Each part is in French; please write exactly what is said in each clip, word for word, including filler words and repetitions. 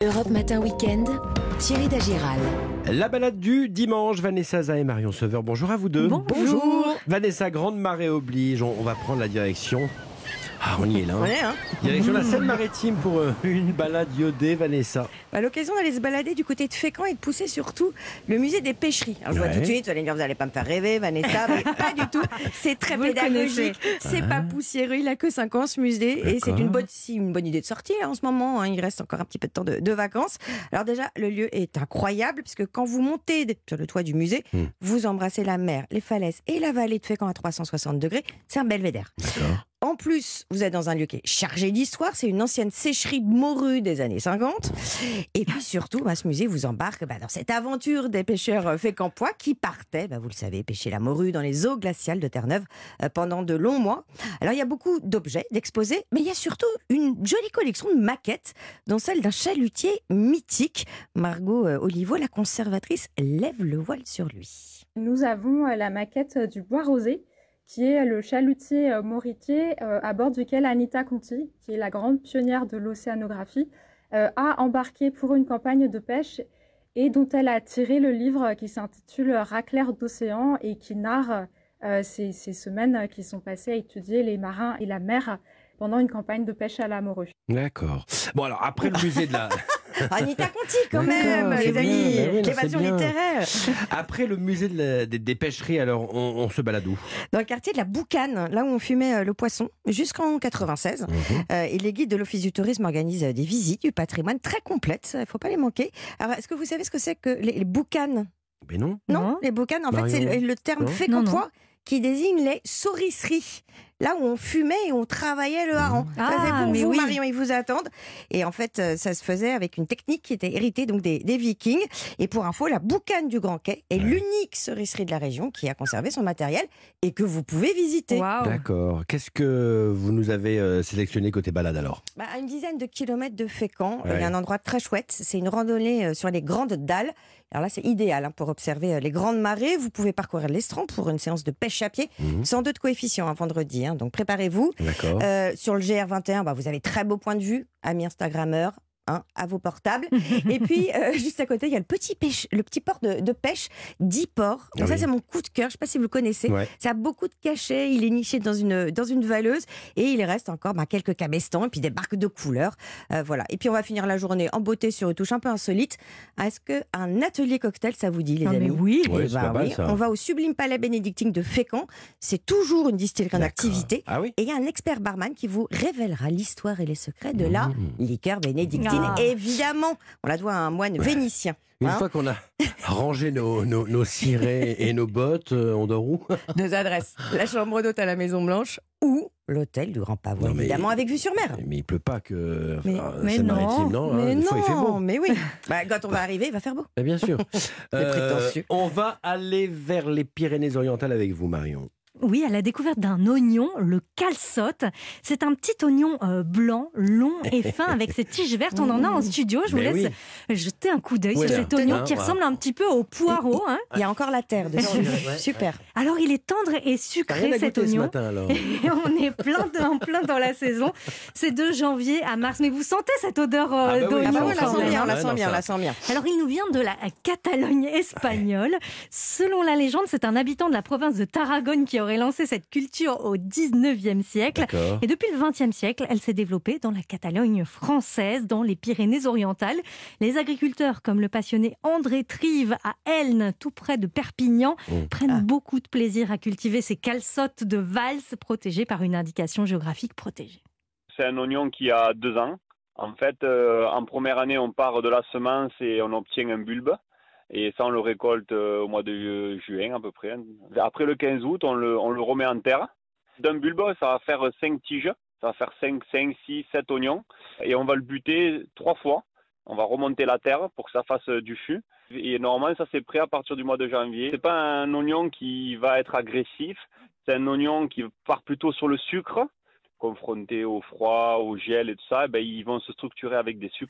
Europe Matin Week-end, Thierry Dagiral. La balade du dimanche, Vanessa Zah et Marion Sauveur. Bonjour à vous deux. Bonjour. Bonjour. Vanessa, grande marée oblige. On, on va prendre la direction. Ah, on y est là. Hein. Ouais, hein. Direction la Seine-Maritime pour euh, une balade iodée, Vanessa. À l'occasion d'aller se balader du côté de Fécamp et de pousser surtout le musée des pêcheries. Alors je vois Ouais. tout de suite, vous allez me dire, vous n'allez pas me faire rêver, Vanessa, mais pas du tout. C'est très Vous le pédagogique, c'est Ah. pas poussiéreux, il a que cinq ans ce musée et c'est D'accord. une bonne, si, une bonne idée de sortie là, en ce moment. Hein. Il reste encore un petit peu de temps de, de vacances. Alors déjà, le lieu est incroyable puisque quand vous montez sur le toit du musée, Hmm. vous embrassez la mer, les falaises et la vallée de Fécamp à trois cent soixante degrés. C'est un belvédère. D'accord. En plus, vous êtes dans un lieu qui est chargé d'histoire. C'est une ancienne sécherie de morues des années cinquante. Et puis surtout, bah, ce musée vous embarque bah, dans cette aventure des pêcheurs euh, fécampois qui partaient, bah, vous le savez, pêcher la morue dans les eaux glaciales de Terre-Neuve euh, pendant de longs mois. Alors il y a beaucoup d'objets, d'exposés, mais il y a surtout une jolie collection de maquettes, dont celle d'un chalutier mythique. Margot euh, Oliveau, la conservatrice, lève le voile sur lui. Nous avons euh, la maquette euh, du Bois Rosé, qui est le chalutier euh, moritier euh, à bord duquel Anita Conti, qui est la grande pionnière de l'océanographie, euh, a embarqué pour une campagne de pêche et dont elle a tiré le livre qui s'intitule Raclère d'océan et qui narre euh, ces, ces semaines qui sont passées à étudier les marins et la mer pendant une campagne de pêche à la morue. D'accord. Bon, alors, après le musée de la... Anita Conti, quand D'accord, même, c'est les bien. amis, Bah oui, non, les c'est passions bien. littéraires. Après le musée de la- des, des pêcheries, alors, on, on se balade où? Dans le quartier de la Boucane, là où on fumait euh, le poisson, jusqu'en quatre-vingt-seize. Mhm. Euh, et les guides de l'Office du tourisme organisent euh, des visites du patrimoine très complètes, il ne faut pas les manquer. Alors, est-ce que vous savez ce que c'est que les, les boucanes? Mais non. Non, Non. les boucanes, en fait, Marion. c'est le, le terme Non. fécampois qui désigne les saurisseries. Là où on fumait et on travaillait le hareng. Ah, Ça, c'est pour mais vous, oui. Marion, ils vous attendent. Et en fait, euh, ça se faisait avec une technique qui était héritée donc des, des Vikings. Et pour info, la Boucane du Grand Quai est Ouais. l'unique saurisserie de la région qui a conservé son matériel et que vous pouvez visiter. Waouh. D'accord. Qu'est-ce que vous nous avez euh, sélectionné côté balade, alors? Bah, à une dizaine de kilomètres de Fécamp, euh, il y Ouais. a un endroit très chouette. C'est une randonnée euh, sur les grandes dalles. Alors là, c'est idéal hein, pour observer euh, les grandes marées. Vous pouvez parcourir l'estran pour une séance de pêche à pied. Mhm. Sans deux de coefficient un vendredi, hein, donc préparez-vous. D'accord. Euh, sur le G R vingt et un, bah, vous avez très beau point de vue, amis Instagrammeurs. Hein, à vos portables. Et puis, euh, juste à côté, il y a le petit, pêche, le petit port de, de pêche d'Yport. Ah ça, oui. c'est mon coup de cœur. Je ne sais pas si vous le connaissez. Ouais. Ça a beaucoup de cachets. Il est niché dans une, dans une valeuse. Et il reste encore bah, quelques cabestans et puis des barques de couleurs. Euh, voilà. Et puis, on va finir la journée en beauté sur une touche un peu insolite. Est-ce qu'un atelier cocktail, ça vous dit, les Ah, amis? mais oui. Eh Ouais, c'est ben pas mal, oui. ça. On va au Sublime Palais Bénédictine de Fécamp. C'est toujours une distillerie en D'accord. activité. Ah oui. Et il y a un expert barman qui vous révélera l'histoire et les secrets de la Mmh. liqueur bénédictine. Ah. Évidemment, on la doit à un moine vénitien. Une hein. fois qu'on a rangé nos, nos, nos cirés et nos bottes, euh, on dort où? Deux adresses. La chambre d'hôte à la Maison Blanche ou l'hôtel du Grand Pavot, Non, mais- évidemment, avec vue sur mer. Mais il pleut pas que... Mais- enfin, mais c'est non, maritime, non, hein, mais des fois, il fait beau. non, mais oui. Bah, quand on va arriver, il va faire beau. Mais bien sûr. Euh, prétentieux. on va aller vers les Pyrénées-Orientales avec vous, Marion. Oui, à la découverte d'un oignon, le calçotte. C'est un petit oignon euh, blanc, long et fin avec ses tiges vertes. On en a en studio. Je vous Mais laisse jeter un coup d'œil Ouais, sur là. cet oignon Hein, qui voilà. ressemble un petit peu au poireau. Hein. Il y a encore la terre dessus. Ouais. Super. Alors, il est tendre et T'as rien sucré à cet goûter ce oignon. matin, alors? Et on est plein, de- en plein dans la saison. C'est de janvier à mars. Mais vous sentez cette odeur euh, Ah bah oui, d'oignon Ah bah oui, on la quand sent même, bien, hein. on la Ouais, sent non, bien, ça- on la sent bien. Alors, il nous vient de la Catalogne espagnole. Selon la légende, c'est un habitant de la province de Tarragone qui aurait lancé cette culture au dix-neuvième siècle. D'accord. Et depuis le vingtième siècle, elle s'est développée dans la Catalogne française, dans les Pyrénées-Orientales. Les agriculteurs, comme le passionné André Trive à Elne, tout près de Perpignan, Mm. prennent Ah. beaucoup de plaisir à cultiver ces calçottes de valse protégées par une indication géographique protégée. C'est un oignon qui a deux ans. En fait, euh, en première année, on part de la semence et on obtient un bulbe. Et ça, on le récolte euh, au mois de ju- juin à peu près. Après le quinze août, on le, on le remet en terre. D'un bulbe, ça va faire cinq tiges. Ça va faire cinq, cinq, six, sept oignons. Et on va le buter trois fois. On va remonter la terre pour que ça fasse du fût. Et normalement, ça c'est prêt à partir du mois de janvier. C'est pas un oignon qui va être agressif. C'est un oignon qui part plutôt sur le sucre. Confrontés au froid, au gel et tout ça, eh ben, ils vont se structurer avec des sucres.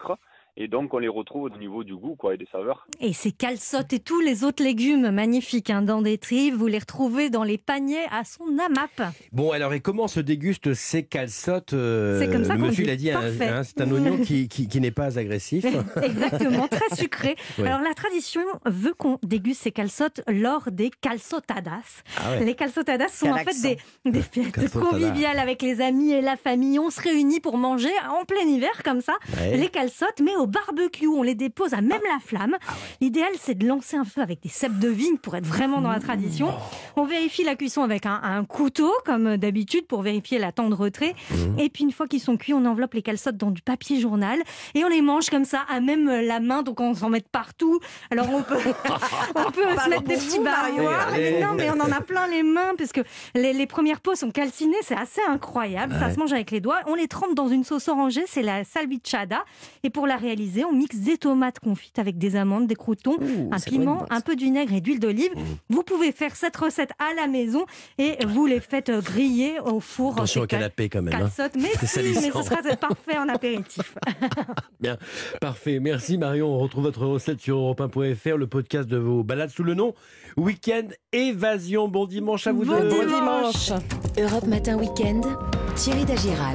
Et donc, on les retrouve au niveau du goût quoi, et des saveurs. Et ces calçottes et tous les autres légumes magnifiques hein, dans des trives, vous les retrouvez dans les paniers à son AMAP. Bon, alors, et comment se dégustent ces calçottes euh, C'est comme ça le qu'on monsieur dit. l'a dit, hein, Parfait. hein, c'est un oignon qui, qui, qui n'est pas agressif. Exactement, très sucré. Ouais. Alors la tradition veut qu'on déguste ces calçottes lors des calçotadas. Ah ouais. Les calçotadas sont Quel en fait accent. des, des fêtes Calçotada. conviviales avec les amis et la famille. On se réunit pour manger en plein hiver comme ça. Ouais. Les calçottes, mais au barbecue, on les dépose à même la flamme. L'idéal, c'est de lancer un feu avec des cèpes de vigne pour être vraiment dans la tradition. On vérifie la cuisson avec un, un couteau, comme d'habitude, pour vérifier la temps de retrait. Et puis une fois qu'ils sont cuits, on enveloppe les calçottes dans du papier journal et on les mange comme ça à même la main, donc on s'en met partout. Alors on peut, on peut se Parlons mettre des pour petits vous, Mario. baroirs. Allez. Mais non, mais on en a plein les mains parce que les, les premières peaux sont calcinées, c'est assez incroyable. Ça Ouais. se mange avec les doigts. On les trempe dans une sauce orangée, c'est la salvicciada. Et pour la réaliser, on mixe des tomates confites avec des amandes, des croutons, Ouh, un ça doit être piment, bon, ça. un peu de vinaigre et d'huile d'olive. Vous pouvez faire cette recette à la maison et vous les faites griller au four. Attention Ces au canapé quand même. hein. calçottes, mais C'est si, salissant. mais ce sera parfait en apéritif. Bien, parfait. Merci Marion. On retrouve votre recette sur europe un point f r, le podcast de vos balades sous le nom Week-end Évasion. Bon dimanche à vous Bon deux. Bon dimanche. dimanche. Europe Matin Week-end, Thierry Dagiral.